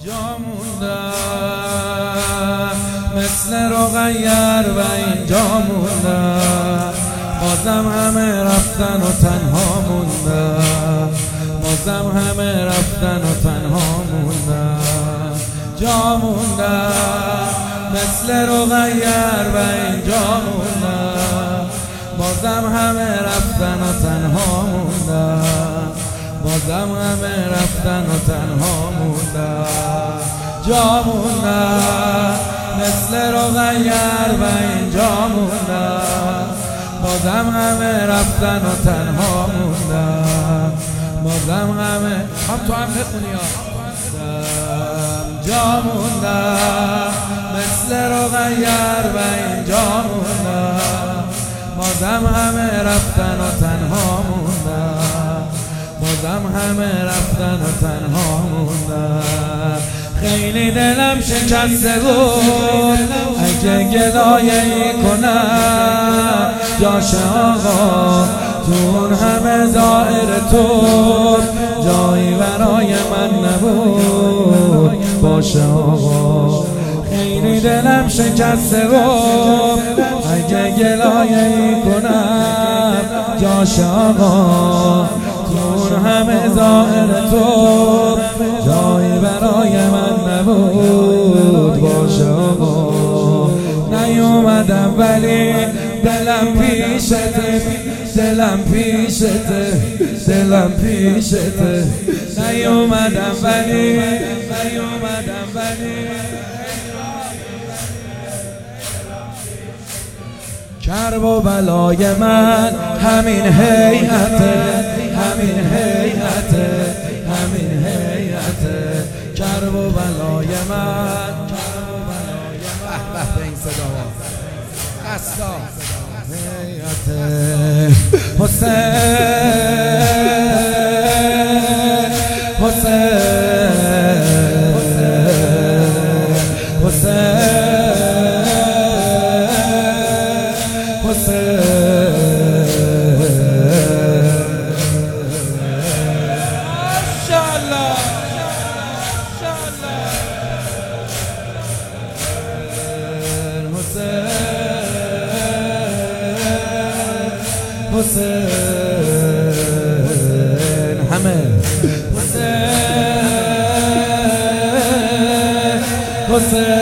جا موندم مثل رقیر و اینجا موندم، بازم همه رفتن و تنها موندم، بازم همه رفتن و تنها موندم. جا موندم مثل رقیر و اینجا موندم، بازم همه رفتن و تنها موندم، بازم همه رفتن و تنها موندم. جا موندم مثل رقیر و اینجا موندم، بازم همه رفتن و تنها موندم، بازم همه هم تو هم بخونی ها. جا موندم مثل رقیر و اینجا موندم، بازم همه رفتن و تنها موندم، بازم همه رفتن و تنها موندم. خیلی دلم شکسته بود اگه گلایه‌ای کنم، جاش آقا تو اون همه دائره تو جایی برای من نبود. باشه آقا خیلی دلم شکسته بود اگه گلایه‌ای کنم، جاش آقا تو اون همه دائره تو جایی برای من نبود. باشه آقا نیومدم ولی دلم پیشته، دلم پیشته، دلم پیشته. نیومدم ولی نیومدم ولی کرب و بلای من همین هیئته، همین هیئته، همین هیئته. کرب و بلای من به به این صدا قصدا هیئته. حسین حسین حسین ماشاءالله حسین همه حسین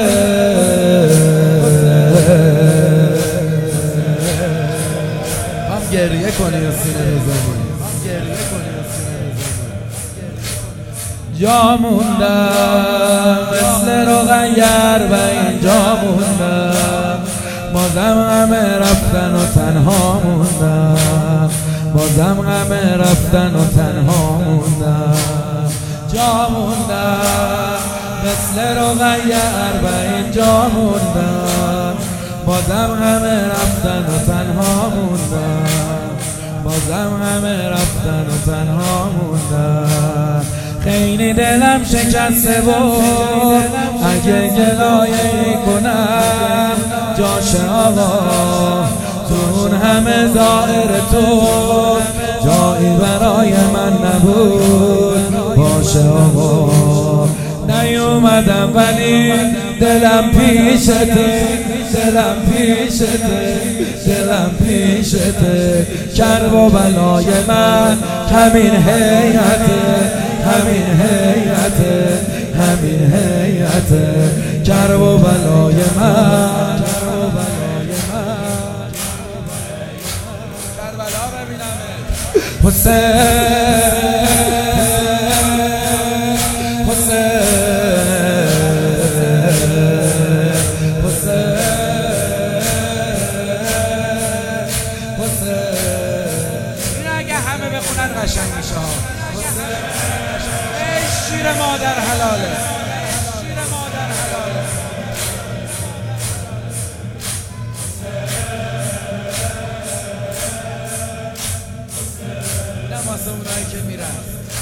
هم گریه کنی و سینه بزنی، هم گریه کنی و سینه بزنی. جا موندم مثل رقیر و اینجا موندم، بازم همه رفتن و تنها موندم، بازم همه رفتن و تنها موندم. جا موندم مثل رقیر و اینجا موندم، بازم همه رفتن و تنها موندم، بازم همه رفتن و تنها موندم. خیلی دلم شکسته بود اگه گلایه‌ای کنم، جاش آقا تو اون همه دائره تو جایی برای من نبود. باشه آقا نیومدم ولی دلم پیشته، دلم پیشته، دلم پیشته. کرب و بلای من همین هیئته، همین هیئته، همین هیئته. کرب و بلای من کربلا ببینم حسین قشنگ میشه ها. ای شیر مادر حلاله، شیر مادر حلاله. نماسه اونایی که میرن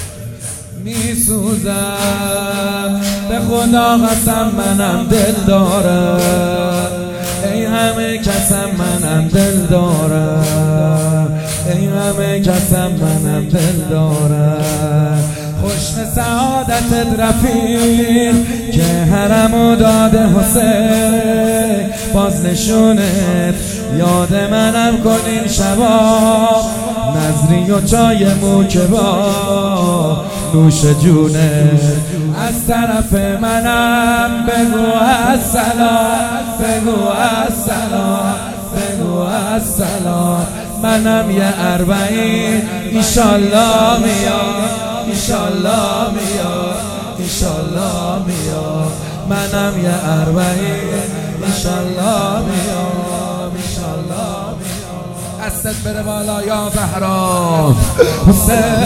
میسوزم، به خدا قسم منم دل دارم، ای همه کسم منم دل دارم، ای همه کسم منم دل دارم. حسن سعادت رفیق که حرمو داده حسین، باز نشونت یاد منم کن این شبا، نظری و چای موکبا نوش جونت از طرف منم بگو السلام، بگو السلام، بگو السلام. منم یه اربعین ایشالله میاد، ایشالله میاد، ایشالله میاد. منم یه اربعین ایشالله میاد، ایشالله میاد. دستت بره بالا یا زهرا حسین،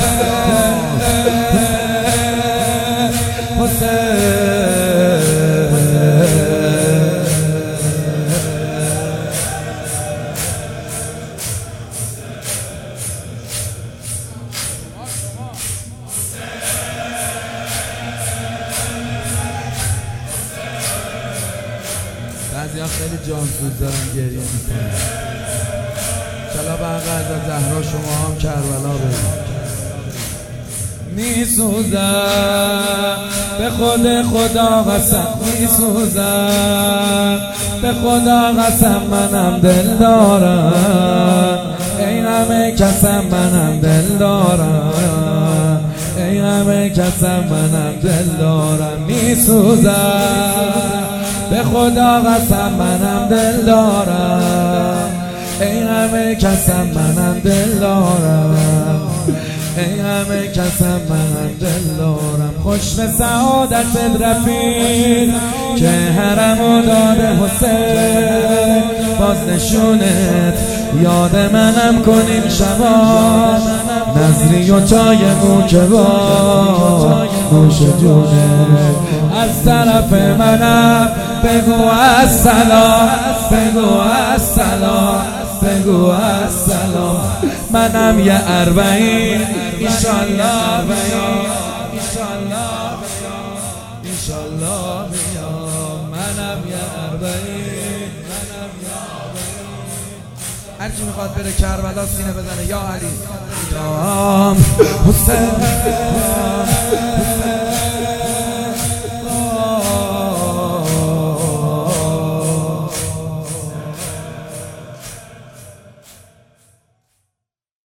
حسین. بعضی‌ها خیلی جانسوز دارن گریه میکنن. چلا بقیه زهرا شما هم کربلا برید. میسوزم به خدا قسم، میسوزم به خدا قسم، منم دل دارم، ای همه کسم منم دل دارم، ای همه کسم منم دل دارم. میسوزم به خدا قسم منم دل دارم، ای همه کسم منم دل دارم، ای همه کسم منم دل دارم. خوش به سعادت رفیق که حرمو داده حسین، باز نشونت یاد منم کن این شبا، نظری و چای موکبا نوش جونت از طرف منم بگو السلام، بگو السلام، بگو السلام. منم یه اربعین ایشالله بیام، ایشالله بیام، ایشالله بیام. منم یه اربعین، منم یه اربعین. هرچی میخواد بره کربلا سینه بزنه یا علی. حسین